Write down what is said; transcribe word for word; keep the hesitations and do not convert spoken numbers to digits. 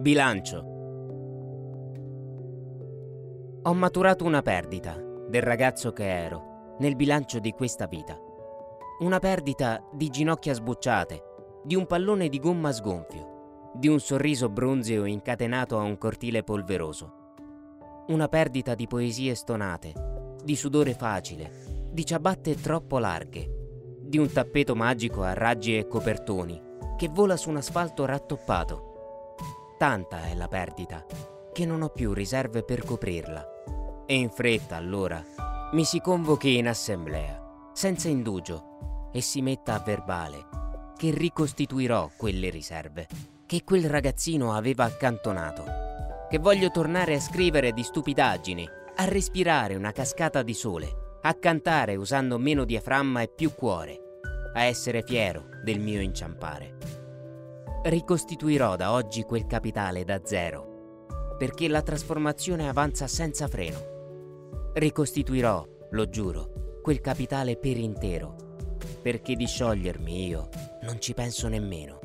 Bilancio. Ho maturato una perdita del ragazzo che ero nel bilancio di questa vita. Una perdita di ginocchia sbucciate, di un pallone di gomma sgonfio, di un sorriso bronzeo incatenato a un cortile polveroso. Una perdita di poesie stonate, di sudore facile, di ciabatte troppo larghe, di un tappeto magico a raggi e copertoni che vola su un asfalto rattoppato. Tanta è la perdita che non ho più riserve per coprirla. E in fretta, allora, mi si convochi in assemblea, senza indugio, e si metta a verbale che ricostituirò quelle riserve che quel ragazzino aveva accantonato, che voglio tornare a scrivere di stupidaggini, a respirare una cascata di sole, a cantare usando meno diaframma e più cuore, a essere fiero del mio inciampare. Ricostituirò da oggi quel capitale da zero, perché la trasformazione avanza senza freno. Ricostituirò, lo giuro, quel capitale per intero, perché di sciogliermi io non ci penso nemmeno.